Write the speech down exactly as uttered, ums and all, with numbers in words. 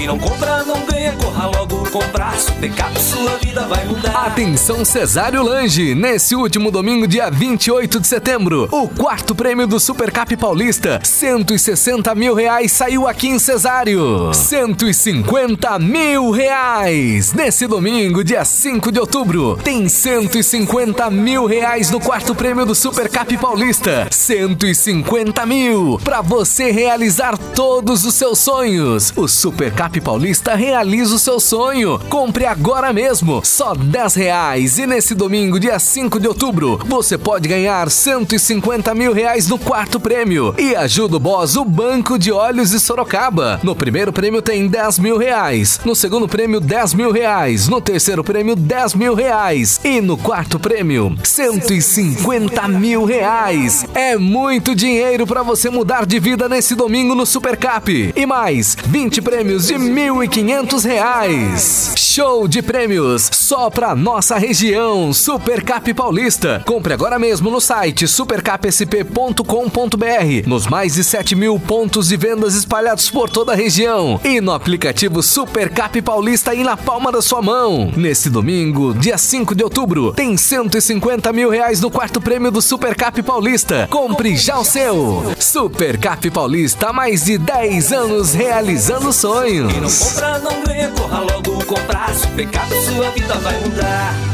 Quem não compra não ganha, corra logo comprar. Supercap, sua vida vai mudar. Atenção Cesário Lange, nesse último domingo, dia vinte e oito de setembro, o quarto prêmio do Supercap Paulista, cento e sessenta mil reais, saiu aqui em Cesário. cento e cinquenta mil reais. Nesse domingo, dia cinco de outubro, tem cento e cinquenta mil reais no quarto prêmio do Supercap Paulista. cento e cinquenta mil para você realizar todos os seus sonhos. O Supercap Paulista realiza o seu sonho. Compre agora mesmo, só dez reais. E nesse domingo, dia cinco de outubro, você pode ganhar cento e cinquenta mil reais no quarto prêmio. E ajuda o Boss, o Banco de Olhos de Sorocaba. No primeiro prêmio tem dez mil reais. No segundo prêmio, dez mil reais. No terceiro prêmio, dez mil reais. E no quarto prêmio, cento e cinquenta mil reais. É muito dinheiro para você mudar de vida nesse domingo no Supercap. E mais, vinte prêmios de mil e quinhentos reais. Show de prêmios só pra nossa região. Supercap Paulista. Compre agora mesmo no site supercap s p ponto com ponto b r, nos mais de sete mil pontos de vendas espalhados por toda a região e no aplicativo Supercap Paulista aí na palma da sua mão. Nesse domingo, dia cinco de outubro, tem cento e cinquenta mil reais no quarto prêmio do Supercap Paulista. Compre já o seu. Supercap Paulista, há mais de dez anos realizando sonhos. Quem não compra não ganha, corra logo comprar. Supercap, sua vida vai mudar.